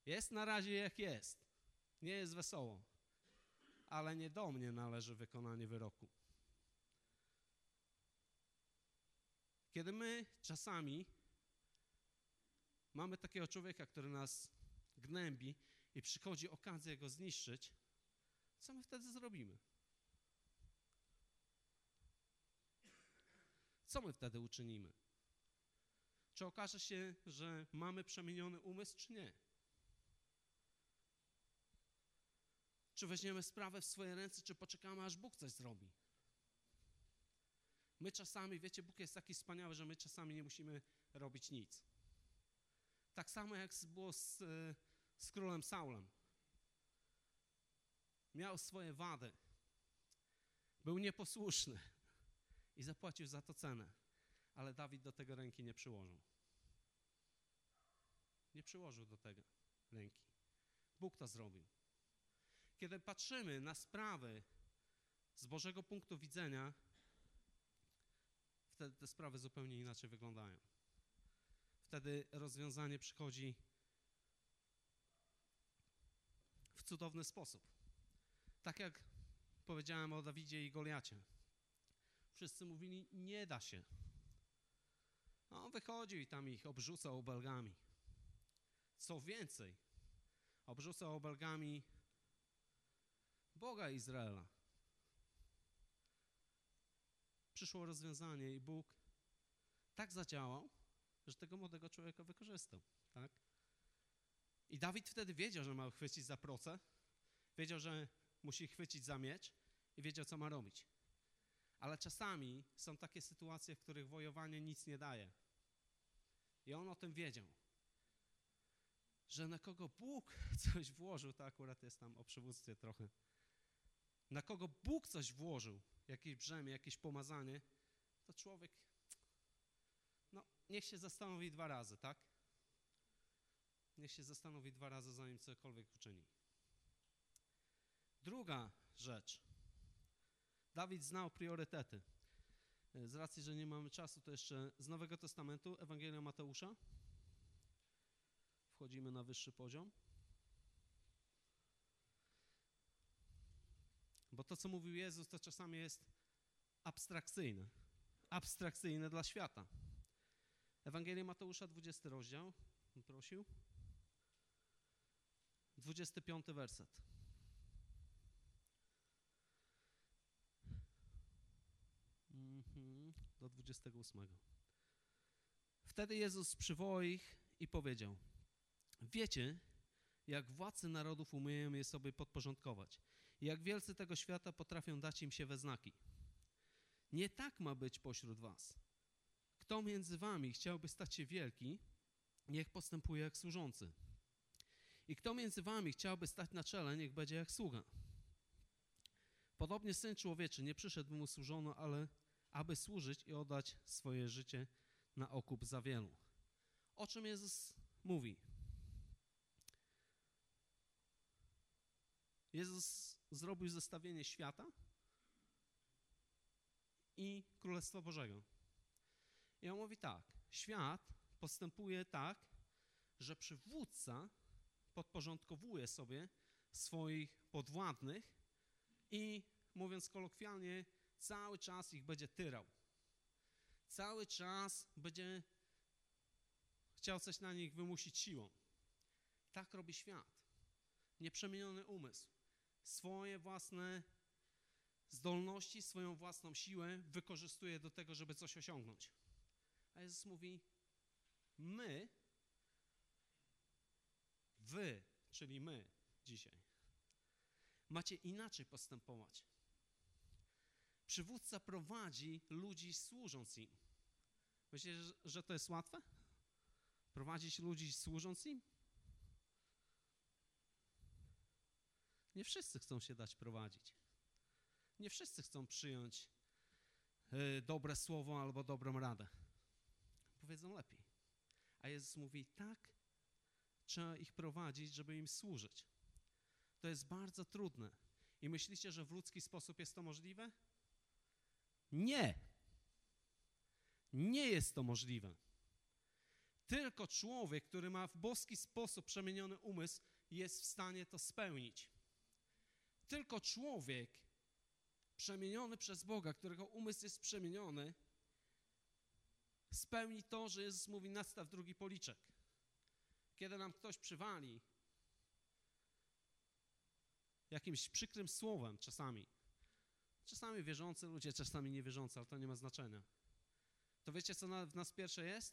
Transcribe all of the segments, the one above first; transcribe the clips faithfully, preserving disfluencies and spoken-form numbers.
Jest na razie jak jest. Nie jest wesoło. Ale nie do mnie należy wykonanie wyroku. Kiedy my czasami mamy takiego człowieka, który nas gnębi i przychodzi okazja go zniszczyć, co my wtedy zrobimy? Co my wtedy uczynimy? Czy okaże się, że mamy przemieniony umysł, czy nie? Czy weźmiemy sprawę w swoje ręce, czy poczekamy, aż Bóg coś zrobi? My czasami, wiecie, Bóg jest taki wspaniały, że my czasami nie musimy robić nic. Tak samo jak było z, z królem Saulem. Miał swoje wady. Był nieposłuszny i zapłacił za to cenę. Ale Dawid do tego ręki nie przyłożył. Nie przyłożył do tego ręki. Bóg to zrobił. Kiedy patrzymy na sprawy z Bożego punktu widzenia, wtedy te sprawy zupełnie inaczej wyglądają. Wtedy rozwiązanie przychodzi w cudowny sposób. Tak jak powiedziałem o Dawidzie i Goliacie. Wszyscy mówili, nie da się. A on wychodził i tam ich obrzucał obelgami. Co więcej, obrzucał obelgami Boga Izraela. Przyszło rozwiązanie i Bóg tak zadziałał, że tego młodego człowieka wykorzystał, tak? I Dawid wtedy wiedział, że ma chwycić za proce, wiedział, że musi chwycić za miecz i wiedział, co ma robić. Ale czasami są takie sytuacje, w których wojowanie nic nie daje. I on o tym wiedział. Że na kogo Bóg coś włożył, to akurat jest tam o przywództwie trochę. Na kogo Bóg coś włożył, jakieś brzemię, jakieś pomazanie, to człowiek, no, niech się zastanowi dwa razy, tak? Niech się zastanowi dwa razy, zanim cokolwiek uczyni. Druga rzecz. Dawid znał priorytety. Z racji, że nie mamy czasu, to jeszcze z Nowego Testamentu, Ewangelia Mateusza. Wchodzimy na wyższy poziom. Bo to, co mówił Jezus, to czasami jest abstrakcyjne. Abstrakcyjne dla świata. Ewangelia Mateusza, dwudziesty rozdział. Prosił. dwudziesty piąty werset. Mhm, do dwudziestego ósmego. Wtedy Jezus przywołał ich i powiedział: wiecie, jak władcy narodów umieją je sobie podporządkować i jak wielcy tego świata potrafią dać im się we znaki. Nie tak ma być pośród was. Kto między wami chciałby stać się wielki, niech postępuje jak służący. I kto między wami chciałby stać na czele, niech będzie jak sługa. Podobnie Syn Człowieczy nie przyszedł, by mu służono, ale aby służyć i oddać swoje życie na okup za wielu. O czym Jezus mówi? Jezus zrobił zestawienie świata i Królestwa Bożego. I on mówi tak, świat postępuje tak, że przywódca podporządkowuje sobie swoich podwładnych i, mówiąc kolokwialnie, cały czas ich będzie tyrał. Cały czas będzie chciał coś na nich wymusić siłą. Tak robi świat. Nieprzemieniony umysł. Swoje własne zdolności, swoją własną siłę wykorzystuje do tego, żeby coś osiągnąć. A Jezus mówi, my, wy, czyli my dzisiaj, macie inaczej postępować. Przywódca prowadzi ludzi służąc im. Myślicie, że to jest łatwe? Prowadzić ludzi służąc im? Nie wszyscy chcą się dać prowadzić. Nie wszyscy chcą przyjąć y, dobre słowo albo dobrą radę. Powiedzą lepiej. A Jezus mówi, tak trzeba ich prowadzić, żeby im służyć. To jest bardzo trudne. I myślicie, że w ludzki sposób jest to możliwe? Nie. Nie jest to możliwe. Tylko człowiek, który ma w boski sposób przemieniony umysł, jest w stanie to spełnić. Tylko człowiek przemieniony przez Boga, którego umysł jest przemieniony, spełni to, że Jezus mówi: nadstaw drugi policzek. Kiedy nam ktoś przywali jakimś przykrym słowem czasami, czasami wierzący ludzie, czasami niewierzący, ale to nie ma znaczenia, to wiecie, co na, w nas pierwsze jest?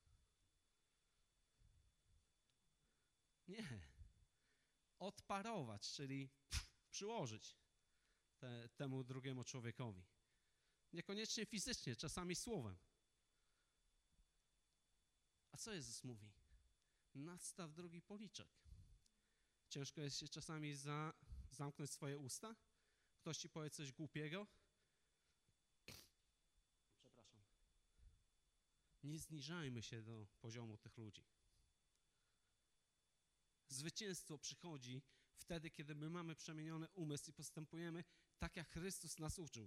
Nie. Odparować, czyli pff, przyłożyć te, temu drugiemu człowiekowi. Niekoniecznie fizycznie, czasami słowem. A co Jezus mówi? Nadstaw drugi policzek. Ciężko jest się czasami za, zamknąć swoje usta? Ktoś ci powie coś głupiego? Przepraszam. Nie zniżajmy się do poziomu tych ludzi. Zwycięstwo przychodzi wtedy, kiedy my mamy przemieniony umysł i postępujemy tak, jak Chrystus nas uczył.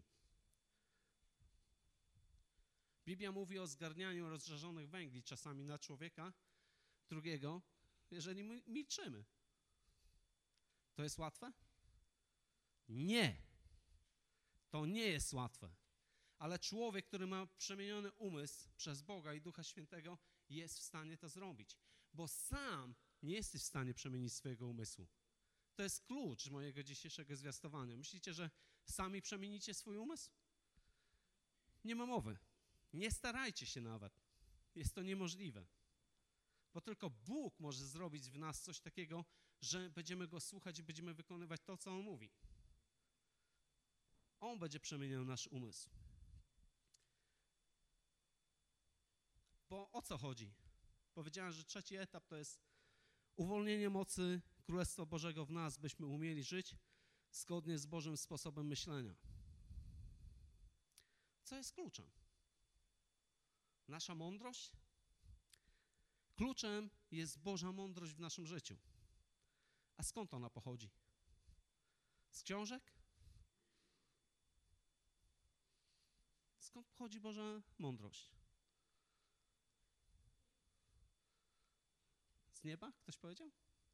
Biblia mówi o zgarnianiu rozżarzonych węgli czasami na człowieka drugiego, jeżeli my milczymy. To jest łatwe? Nie. To nie jest łatwe. Ale człowiek, który ma przemieniony umysł przez Boga i Ducha Świętego, jest w stanie to zrobić. Bo sam nie jesteś w stanie przemienić swojego umysłu. To jest klucz mojego dzisiejszego zwiastowania. Myślicie, że sami przemienicie swój umysł? Nie ma mowy. Nie starajcie się nawet. Jest to niemożliwe. Bo tylko Bóg może zrobić w nas coś takiego, że będziemy Go słuchać i będziemy wykonywać to, co On mówi. On będzie przemieniał nasz umysł. Bo o co chodzi? Powiedziałem, że trzeci etap to jest uwolnienie mocy Królestwa Bożego w nas, byśmy umieli żyć zgodnie z Bożym sposobem myślenia. Co jest kluczem? Nasza mądrość? Kluczem jest Boża mądrość w naszym życiu. A skąd ona pochodzi? Z książek? Skąd pochodzi Boża mądrość? Z nieba? Ktoś powiedział?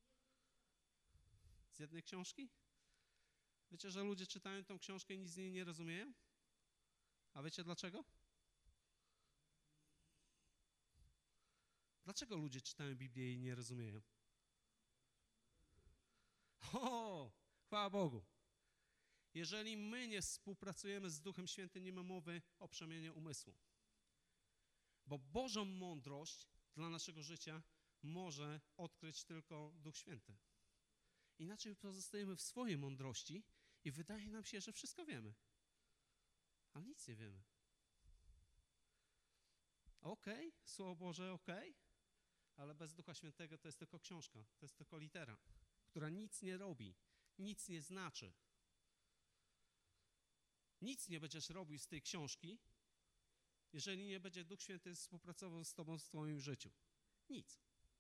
Z jednej książki? Wiecie, że ludzie czytają tą książkę i nic z niej nie rozumieją? A wiecie dlaczego? Dlaczego ludzie czytają Biblię i nie rozumieją? O, chwała Bogu. Jeżeli my nie współpracujemy z Duchem Świętym, nie ma mowy o przemianie umysłu. Bo Bożą mądrość dla naszego życia może odkryć tylko Duch Święty. Inaczej pozostajemy w swojej mądrości i wydaje nam się, że wszystko wiemy. Ale nic nie wiemy. Okej, okay, Słowo Boże, okej, okay, ale bez Ducha Świętego to jest tylko książka, to jest tylko litera, która nic nie robi, nic nie znaczy. Nic nie będziesz robił z tej książki, jeżeli nie będzie Duch Święty współpracował z tobą w twoim życiu. Nic.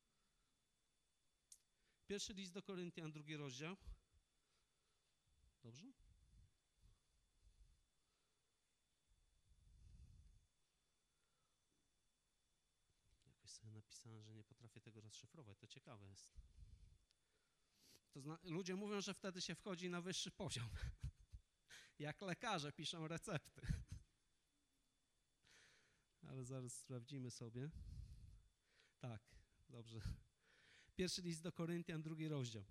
Pierwszy list do Koryntian, drugi rozdział. Dobrze? Jakoś sobie napisałem, że nie potrafię tego rozszyfrować. To ciekawe jest. To zna- ludzie mówią, że wtedy się wchodzi na wyższy poziom. Jak lekarze piszą recepty. Ale zaraz sprawdzimy sobie. Tak, dobrze. Pierwszy list do Koryntian, drugi rozdział.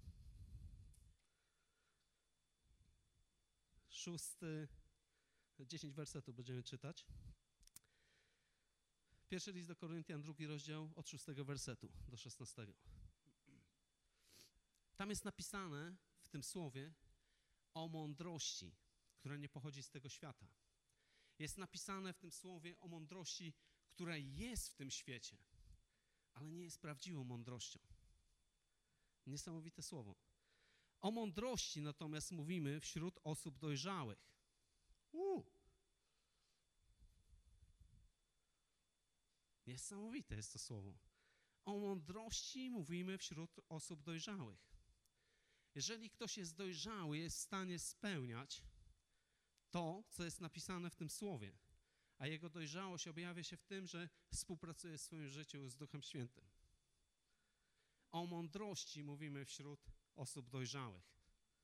Szósty, dziesięć wersetów będziemy czytać. Pierwszy list do Koryntian, drugi rozdział, od szóstego wersetu do szesnastego. Tam jest napisane w tym słowie o mądrości, która nie pochodzi z tego świata. Jest napisane w tym słowie o mądrości, która jest w tym świecie, ale nie jest prawdziwą mądrością. Niesamowite słowo. O mądrości natomiast mówimy wśród osób dojrzałych. Uu. Niesamowite jest to słowo. O mądrości mówimy wśród osób dojrzałych. Jeżeli ktoś jest dojrzały, jest w stanie spełniać to, co jest napisane w tym słowie. a jego dojrzałość objawia się w tym, że współpracuje w swoim życiu z Duchem Świętym. O mądrości mówimy wśród osób dojrzałych.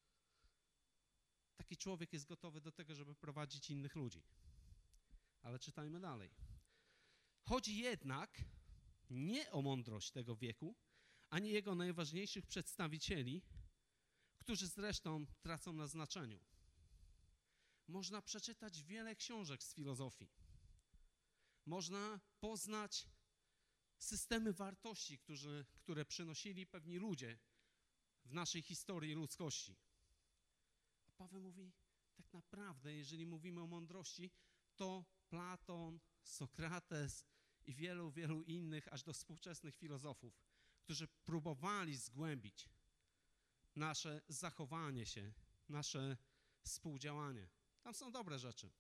Taki człowiek jest gotowy do tego, żeby prowadzić innych ludzi. Ale czytajmy dalej. Chodzi jednak nie o mądrość tego wieku, ani jego najważniejszych przedstawicieli, którzy zresztą tracą na znaczeniu. Można przeczytać wiele książek z filozofii. Można poznać systemy wartości, którzy, które przynosili pewni ludzie w naszej historii ludzkości. A Paweł mówi, tak naprawdę, jeżeli mówimy o mądrości, to Platon, Sokrates i wielu, wielu innych, aż do współczesnych filozofów, którzy próbowali zgłębić nasze zachowanie się, nasze współdziałanie. Tam są dobre rzeczy.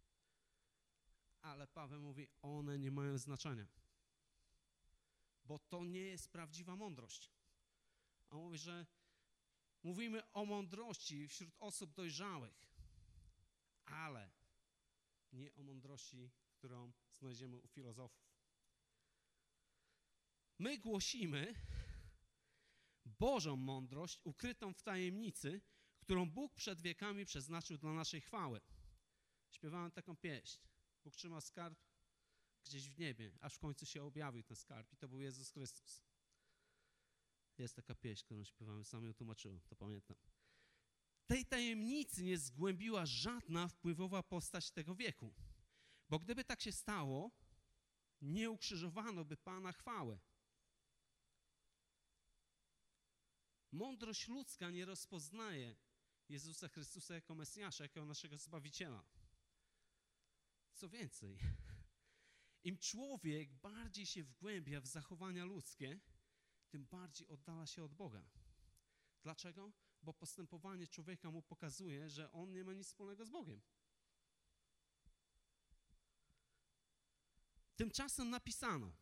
Ale Paweł mówi, one nie mają znaczenia. Bo to nie jest prawdziwa mądrość. On mówi, że mówimy o mądrości wśród osób dojrzałych, ale nie o mądrości, którą znajdziemy u filozofów. My głosimy Bożą mądrość ukrytą w tajemnicy, którą Bóg przed wiekami przeznaczył dla naszej chwały. Śpiewałem taką pieśń. Bóg trzyma skarb gdzieś w niebie, aż w końcu się objawił ten skarb i to był Jezus Chrystus. Jest taka pieśń, którą śpiewamy, sam ją tłumaczyłem, to pamiętam. Tej tajemnicy nie zgłębiła żadna wpływowa postać tego wieku, bo gdyby tak się stało, nie ukrzyżowano by Pana chwały. Mądrość ludzka nie rozpoznaje Jezusa Chrystusa jako Mesjasza, jako naszego Zbawiciela. Co więcej, im człowiek bardziej się wgłębia w zachowania ludzkie, tym bardziej oddala się od Boga. Dlaczego? Bo postępowanie człowieka mu pokazuje, że on nie ma nic wspólnego z Bogiem. Tymczasem napisano,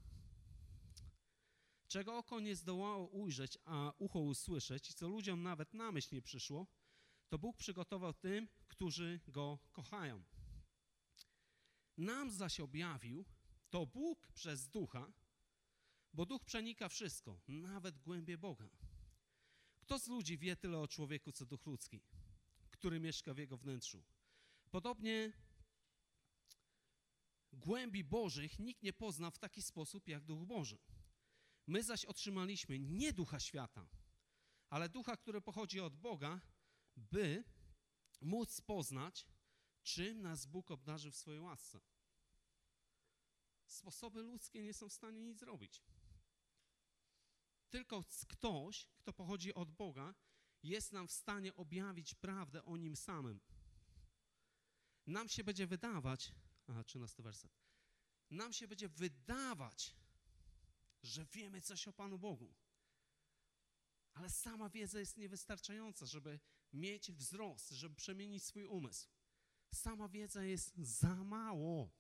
czego oko nie zdołało ujrzeć, a ucho usłyszeć i co ludziom nawet na myśl nie przyszło, to Bóg przygotował tym, którzy Go kochają. Nam zaś objawił to Bóg przez Ducha, bo Duch przenika wszystko, nawet głębie Boga. Kto z ludzi wie tyle o człowieku, co Duch ludzki, który mieszka w jego wnętrzu? Podobnie głębi Bożych nikt nie pozna w taki sposób, jak Duch Boży. My zaś otrzymaliśmy nie ducha świata, ale ducha, który pochodzi od Boga, by móc poznać, czym nas Bóg obdarzył w swojej łasce. Sposoby ludzkie nie są w stanie nic zrobić. Tylko ktoś, kto pochodzi od Boga, jest nam w stanie objawić prawdę o Nim samym. Nam się będzie wydawać, aha, trzynasty werset, nam się będzie wydawać, że wiemy coś o Panu Bogu. Ale sama wiedza jest niewystarczająca, żeby mieć wzrost, żeby przemienić swój umysł. Sama wiedza jest za mało.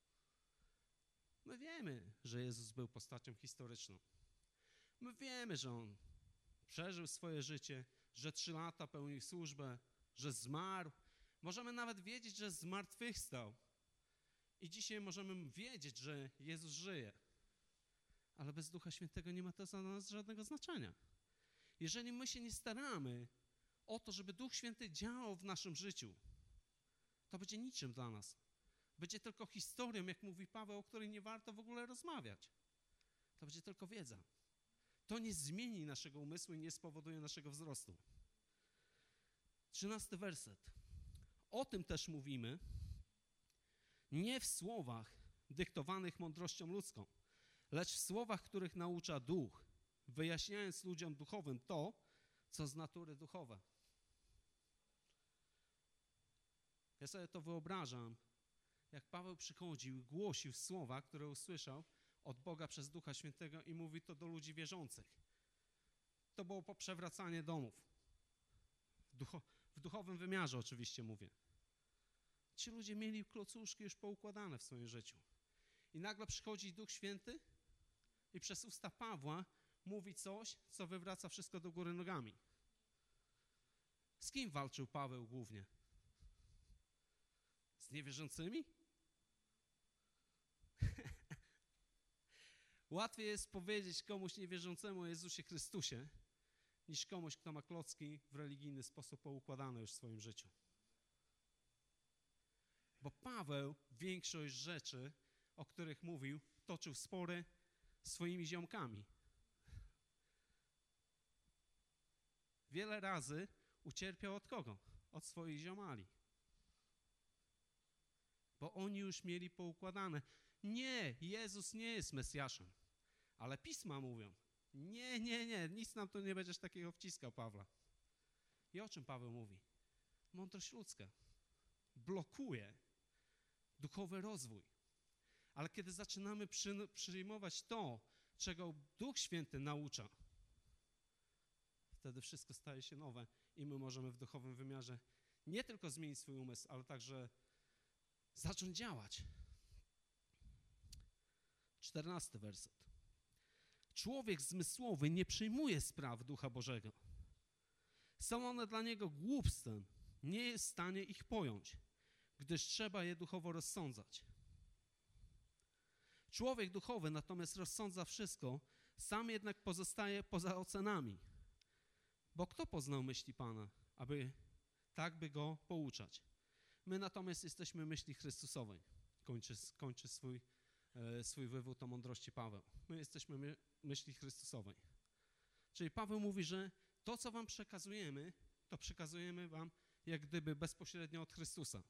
My wiemy, że Jezus był postacią historyczną. My wiemy, że On przeżył swoje życie, że trzy lata pełnił służbę, że zmarł. Możemy nawet wiedzieć, że zmartwychwstał. I dzisiaj możemy wiedzieć, że Jezus żyje. Ale bez Ducha Świętego nie ma to dla nas żadnego znaczenia. Jeżeli my się nie staramy o to, żeby Duch Święty działał w naszym życiu, to będzie niczym dla nas. Będzie tylko historią, jak mówi Paweł, o której nie warto w ogóle rozmawiać. To będzie tylko wiedza. To nie zmieni naszego umysłu i nie spowoduje naszego wzrostu. Trzynasty werset. O tym też mówimy, nie w słowach dyktowanych mądrością ludzką, lecz w słowach, których naucza Duch, wyjaśniając ludziom duchowym to, co z natury duchowe. Ja sobie to wyobrażam, jak Paweł przychodził i głosił słowa, które usłyszał od Boga przez Ducha Świętego i mówi to do ludzi wierzących. To było poprzewracanie domów. W, ducho, w duchowym wymiarze oczywiście mówię. Ci ludzie mieli klocuszki już poukładane w swoim życiu. I nagle przychodzi Duch Święty i przez usta Pawła mówi coś, co wywraca wszystko do góry nogami. Z kim walczył Paweł głównie? Z niewierzącymi? Łatwiej jest powiedzieć komuś niewierzącemu o Jezusie Chrystusie, niż komuś, kto ma klocki w religijny sposób poukładane już w swoim życiu. Bo Paweł większość rzeczy, o których mówił, toczył spory z swoimi ziomkami. Wiele razy ucierpiał od kogo? Od swoich ziomali. Bo oni już mieli poukładane. Nie, Jezus nie jest Mesjaszem. Ale Pisma mówią, nie, nie, nie, nic nam tu nie będziesz takiego wciskał, Pawła. I o czym Paweł mówi? Mądrość ludzka blokuje duchowy rozwój. Ale kiedy zaczynamy przy, przyjmować to, czego Duch Święty naucza, wtedy wszystko staje się nowe i my możemy w duchowym wymiarze nie tylko zmienić swój umysł, ale także zacząć działać. Czternasty werset. Człowiek zmysłowy nie przyjmuje spraw Ducha Bożego. Są one dla niego głupstwem, nie jest w stanie ich pojąć, gdyż trzeba je duchowo rozsądzać. Człowiek duchowy natomiast rozsądza wszystko, sam jednak pozostaje poza ocenami. Bo kto poznał myśli Pana, aby tak by go pouczać? My natomiast jesteśmy myśli Chrystusowej. Kończy, kończy swój, e, swój wywód o mądrości Paweł. My jesteśmy my, myśli Chrystusowej. Czyli Paweł mówi, że to, co wam przekazujemy, to przekazujemy wam jak gdyby bezpośrednio od Chrystusa.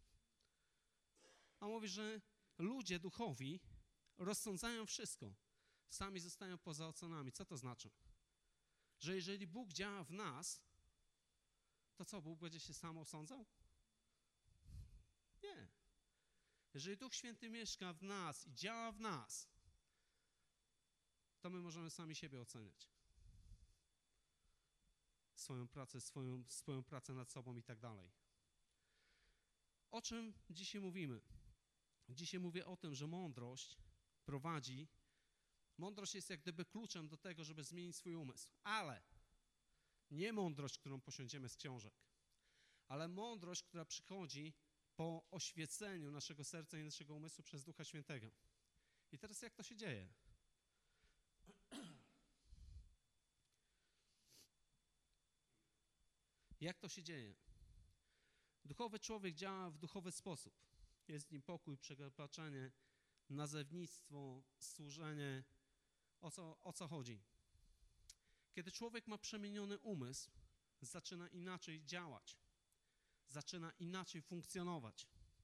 A mówi, że ludzie duchowi rozsądzają wszystko. Sami zostają poza ocenami. Co to znaczy? Że jeżeli Bóg działa w nas, to co, Bóg będzie się sam osądzał? Nie. Jeżeli Duch Święty mieszka w nas i działa w nas, to my możemy sami siebie oceniać. Swoją pracę, swoją, swoją pracę nad sobą i tak dalej. O czym dzisiaj mówimy? Dzisiaj mówię o tym, że mądrość prowadzi, mądrość jest jak gdyby kluczem do tego, żeby zmienić swój umysł, ale nie mądrość, którą posiądziemy z książek, ale mądrość, która przychodzi po oświeceniu naszego serca i naszego umysłu przez Ducha Świętego. I teraz jak to się dzieje? Jak to się dzieje? Duchowy człowiek działa w duchowy sposób. Jest w nim pokój, przebaczenie, nazewnictwo, służenie. O co, o co chodzi? Kiedy człowiek ma przemieniony umysł, zaczyna inaczej działać. Zaczyna inaczej funkcjonować.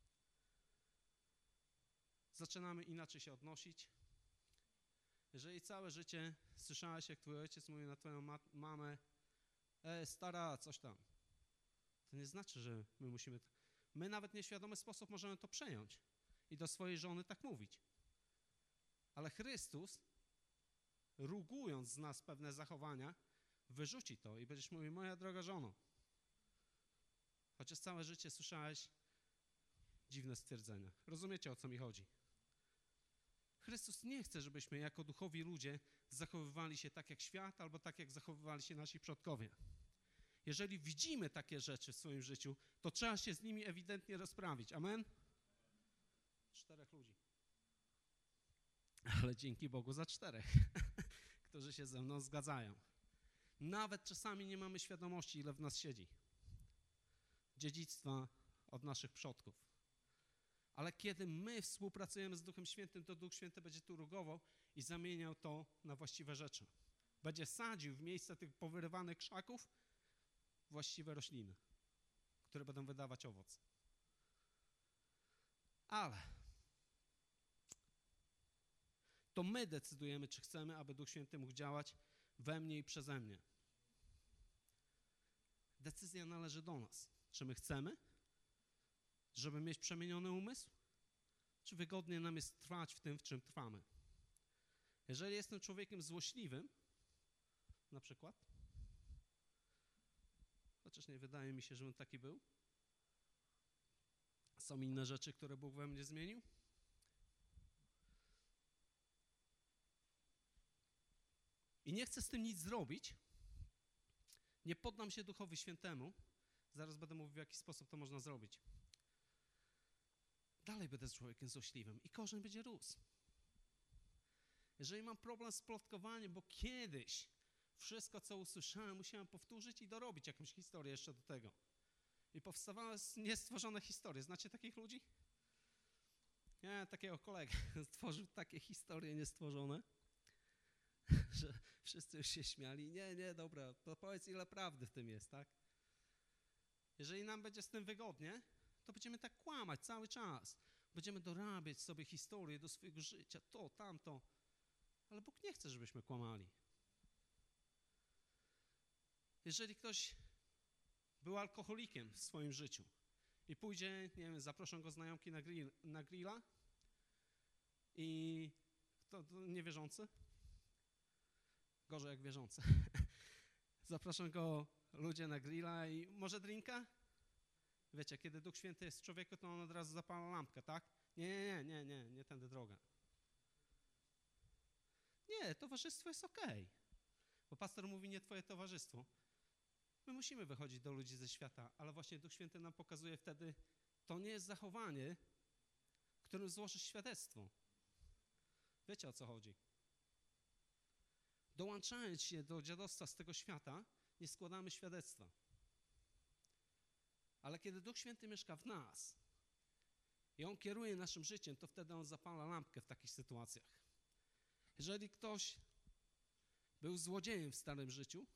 Zaczynamy inaczej się odnosić. Jeżeli całe życie słyszałeś, jak twój ojciec mówi na twoją ma mamę, e, stara, coś tam, to nie znaczy, że my musimy... My nawet w nieświadomy sposób możemy to przejąć i do swojej żony tak mówić. Ale Chrystus, rugując z nas pewne zachowania, wyrzuci to i będziesz mówił, moja droga żono. Chociaż całe życie słyszałeś dziwne stwierdzenia. Rozumiecie, o co mi chodzi? Chrystus nie chce, żebyśmy jako duchowi ludzie zachowywali się tak jak świat albo tak jak zachowywali się nasi przodkowie. Jeżeli widzimy takie rzeczy w swoim życiu, to trzeba się z nimi ewidentnie rozprawić. Amen? Czterech ludzi. Ale dzięki Bogu za czterech, którzy się ze mną zgadzają. Nawet czasami nie mamy świadomości, ile w nas siedzi. Dziedzictwa od naszych przodków. Ale kiedy my współpracujemy z Duchem Świętym, to Duch Święty będzie tu rugował i zamieniał to na właściwe rzeczy. Będzie sadził w miejsce tych powyrywanych krzaków właściwe rośliny, które będą wydawać owoc. Ale to my decydujemy, czy chcemy, aby Duch Święty mógł działać we mnie i przeze mnie. Decyzja należy do nas. Czy my chcemy, żeby mieć przemieniony umysł, czy wygodnie nam jest trwać w tym, w czym trwamy? Jeżeli jestem człowiekiem złośliwym, na przykład, chociaż nie wydaje mi się, żebym taki był, są inne rzeczy, które Bóg we mnie zmienił, i nie chcę z tym nic zrobić, nie poddam się Duchowi Świętemu, zaraz będę mówił, w jaki sposób to można zrobić. Dalej będę z człowiekiem złośliwym i korzeń będzie rósł. Jeżeli mam problem z plotkowaniem, bo kiedyś wszystko, co usłyszałem, musiałem powtórzyć i dorobić jakąś historię jeszcze do tego. I powstawały niestworzone historie. Znacie takich ludzi? Ja takiego kolegę stworzył takie historie niestworzone, że wszyscy już się śmiali. Nie, nie, dobra, to powiedz, ile prawdy w tym jest, tak? Jeżeli nam będzie z tym wygodnie, to będziemy tak kłamać cały czas. Będziemy dorabiać sobie historię do swojego życia, to, tamto. Ale Bóg nie chce, żebyśmy kłamali. Jeżeli ktoś był alkoholikiem w swoim życiu i pójdzie, nie wiem, zaproszą go znajomki na, grill, na grilla i kto niewierzący? Gorzej jak wierzący. Zapraszam go ludzie na grilla i może drinka? Wiecie, kiedy Duch Święty jest w człowieku, to on od razu zapala lampkę, tak? Nie, nie, nie, nie, nie tędy droga. Nie, towarzystwo jest okej. Bo pastor mówi, nie twoje towarzystwo. My musimy wychodzić do ludzi ze świata, ale właśnie Duch Święty nam pokazuje wtedy, to nie jest zachowanie, którym złożysz świadectwo. Wiecie, o co chodzi? Dołączając się do dziadostwa z tego świata, nie składamy świadectwa. Ale kiedy Duch Święty mieszka w nas i On kieruje naszym życiem, to wtedy On zapala lampkę w takich sytuacjach. Jeżeli ktoś był złodziejem w starym życiu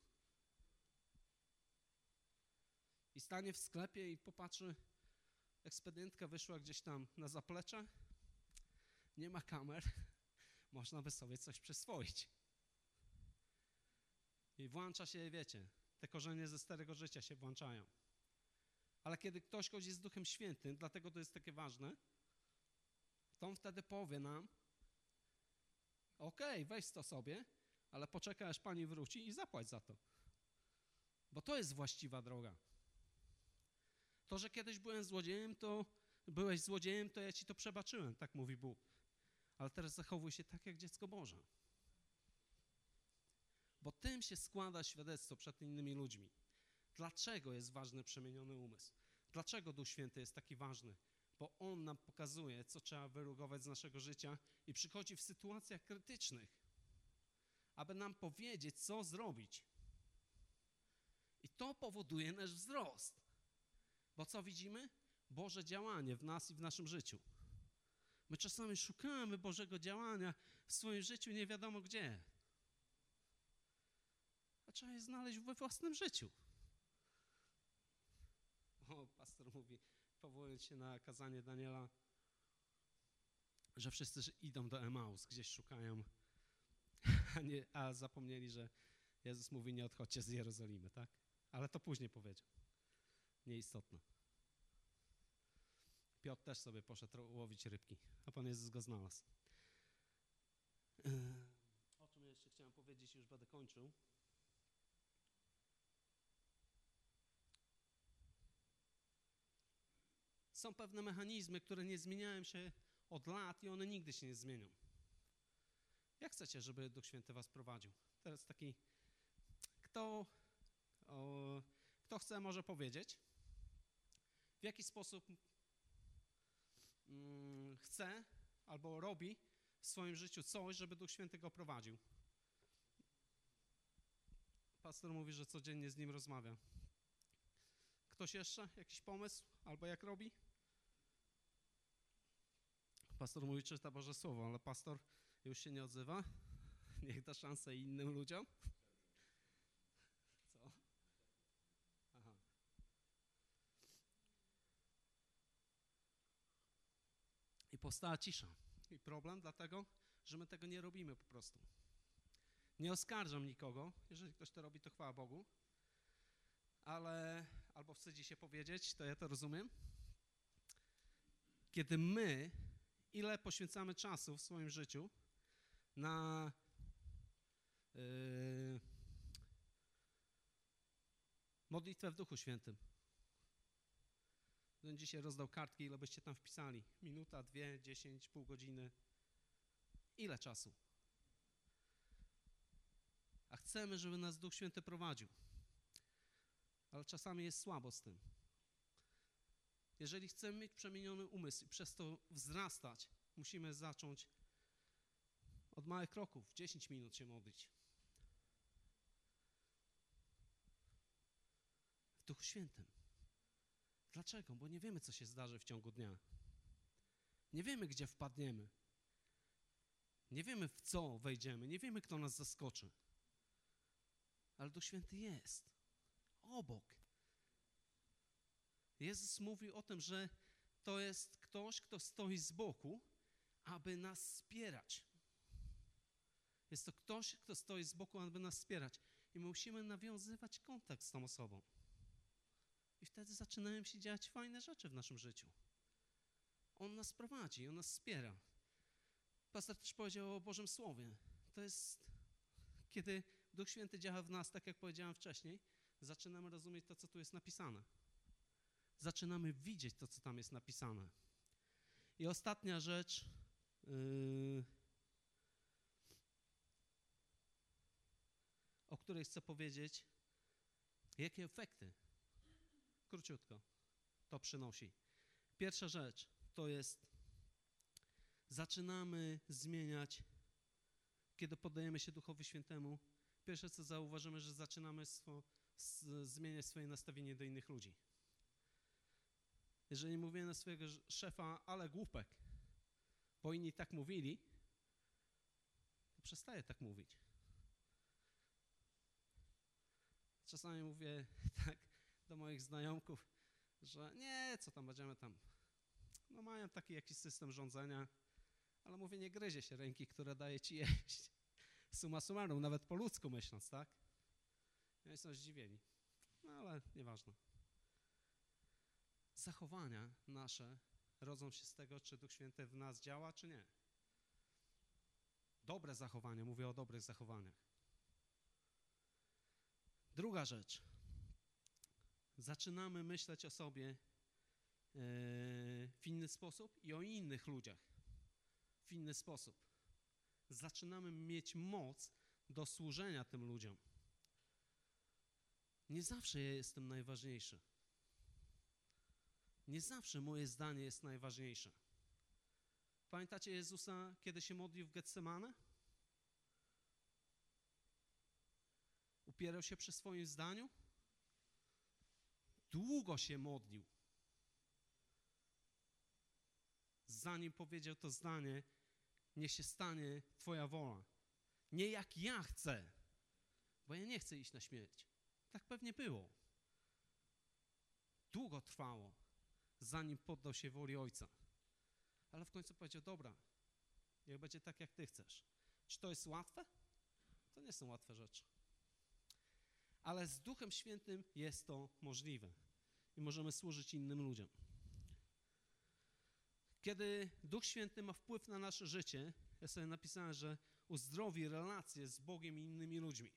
i stanie w sklepie i popatrzy, ekspedientka wyszła gdzieś tam na zaplecze, nie ma kamer, można by sobie coś przyswoić. I włącza się, wiecie, te korzenie ze starego życia się włączają. Ale kiedy ktoś chodzi z Duchem Świętym, dlatego to jest takie ważne, to on wtedy powie nam, okej, okay, weź to sobie, ale poczekaj, aż Pani wróci i zapłać za to. Bo to jest właściwa droga. To, że kiedyś byłem złodziejem, to byłeś złodziejem, to ja ci to przebaczyłem, tak mówi Bóg. Ale teraz zachowuj się tak, jak dziecko Boże. Bo tym się składa świadectwo przed innymi ludźmi. Dlaczego jest ważny przemieniony umysł? Dlaczego Duch Święty jest taki ważny? Bo On nam pokazuje, co trzeba wyrugować z naszego życia i przychodzi w sytuacjach krytycznych, aby nam powiedzieć, co zrobić. I to powoduje nasz wzrost. Bo co widzimy? Boże działanie w nas i w naszym życiu. My czasami szukamy Bożego działania w swoim życiu nie wiadomo gdzie. A trzeba je znaleźć we własnym życiu. O, pastor mówi, powołując się na kazanie Daniela, że wszyscy idą do Emaus, gdzieś szukają, a, nie, a zapomnieli, że Jezus mówi, nie odchodźcie z Jerozolimy, tak? Ale to później powiedział. Nieistotne. Piotr też sobie poszedł łowić rybki, a Pan Jezus go znalazł. O czym jeszcze chciałem powiedzieć, już będę kończył. Są pewne mechanizmy, które nie zmieniają się od lat i one nigdy się nie zmienią. Jak chcecie, żeby Duch Święty was prowadził? Teraz taki, kto, o, kto chce, może powiedzieć, w jaki sposób mm, chce albo robi w swoim życiu coś, żeby Duch Święty go prowadził. Pastor mówi, że codziennie z nim rozmawia. Ktoś jeszcze? Jakiś pomysł? Albo jak robi? Pastor mówi, czyta Boże Słowo, ale pastor już się nie odzywa. Niech da szansę innym ludziom. Co? Aha. I powstała cisza. I problem dlatego, że my tego nie robimy po prostu. Nie oskarżam nikogo. Jeżeli ktoś to robi, to chwała Bogu. Ale albo wstydzi się powiedzieć, to ja to rozumiem. Kiedy my, ile poświęcamy czasu w swoim życiu na yy, modlitwę w Duchu Świętym. Będę dzisiaj rozdał kartki, ile byście tam wpisali. Minuta, dwie, dziesięć, pół godziny. Ile czasu? A chcemy, żeby nas Duch Święty prowadził. Ale czasami jest słabo z tym. Jeżeli chcemy mieć przemieniony umysł i przez to wzrastać, musimy zacząć Od małych kroków, dziesięć minut się modlić. W Duchu Świętym. Dlaczego? Bo nie wiemy, co się zdarzy w ciągu dnia. Nie wiemy, gdzie wpadniemy. Nie wiemy, w co wejdziemy. Nie wiemy, kto nas zaskoczy. Ale Duch Święty jest. Obok. Jezus mówi o tym, że to jest ktoś, kto stoi z boku, aby nas wspierać. Jest to ktoś, kto stoi z boku, aby nas wspierać. I my musimy nawiązywać kontakt z tą osobą. I wtedy zaczynają się dziać fajne rzeczy w naszym życiu. On nas prowadzi, On nas wspiera. Pastor też powiedział o Bożym Słowie. To jest, kiedy Duch Święty działa w nas, tak jak powiedziałem wcześniej, zaczynamy rozumieć to, co tu jest napisane. Zaczynamy widzieć to, co tam jest napisane. I ostatnia rzecz, yy, o której chcę powiedzieć, jakie efekty, króciutko, to przynosi. Pierwsza rzecz to jest, zaczynamy zmieniać, kiedy poddajemy się Duchowi Świętemu, pierwsze co zauważymy, że zaczynamy swo, z, zmieniać swoje nastawienie do innych ludzi. Jeżeli mówię na swojego szefa, ale głupek, bo inni tak mówili, to przestaję tak mówić. Czasami mówię tak do moich znajomków, że nie, co tam będziemy tam, no mają taki jakiś system rządzenia, ale mówię, nie gryzie się ręki, które daje ci jeść. Summa summarum, nawet po ludzku myśląc, tak? Ja są zdziwieni, no ale nieważne. Zachowania nasze rodzą się z tego, czy Duch Święty w nas działa, czy nie. Dobre zachowania, mówię o dobrych zachowaniach. Druga rzecz. Zaczynamy myśleć o sobie w inny sposób i o innych ludziach w inny sposób. Zaczynamy mieć moc do służenia tym ludziom. Nie zawsze ja jestem najważniejszy. Nie zawsze moje zdanie jest najważniejsze. Pamiętacie Jezusa, kiedy się modlił w Getsemane? Upierał się przy swoim zdaniu? Długo się modlił, zanim powiedział to zdanie, niech się stanie Twoja wola. Nie jak ja chcę, bo ja nie chcę iść na śmierć. Tak pewnie było. Długo trwało, zanim poddał się woli Ojca. Ale w końcu powiedział, dobra, niech będzie tak, jak Ty chcesz. Czy to jest łatwe? To nie są łatwe rzeczy. Ale z Duchem Świętym jest to możliwe i możemy służyć innym ludziom. Kiedy Duch Święty ma wpływ na nasze życie, ja sobie napisałem, że uzdrowi relacje z Bogiem i innymi ludźmi.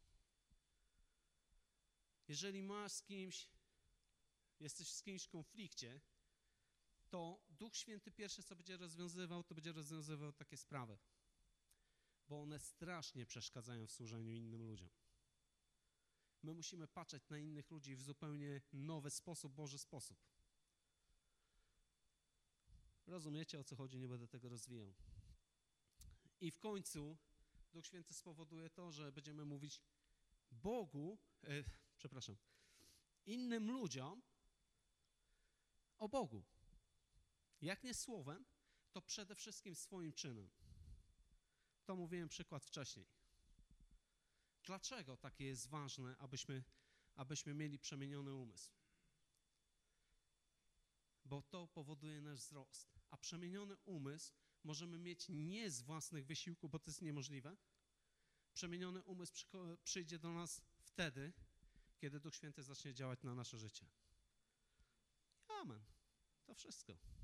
Jeżeli masz z kimś, jesteś z kimś w konflikcie, to Duch Święty pierwsze, co będzie rozwiązywał, to będzie rozwiązywał takie sprawy, bo one strasznie przeszkadzają w służeniu innym ludziom. My musimy patrzeć na innych ludzi w zupełnie nowy sposób, Boży sposób. Rozumiecie, o co chodzi, nie będę tego rozwijał. I w końcu Duch Święty spowoduje to, że będziemy mówić Bogu, e, przepraszam, innym ludziom o Bogu. Jak nie słowem, to przede wszystkim swoim czynem. To mówiłem przykład wcześniej. Dlaczego takie jest ważne, abyśmy, abyśmy mieli przemieniony umysł? Bo to powoduje nasz wzrost. A przemieniony umysł możemy mieć nie z własnych wysiłków, bo to jest niemożliwe. Przemieniony umysł przyjdzie do nas wtedy, kiedy Duch Święty zacznie działać na nasze życie. Amen. To wszystko.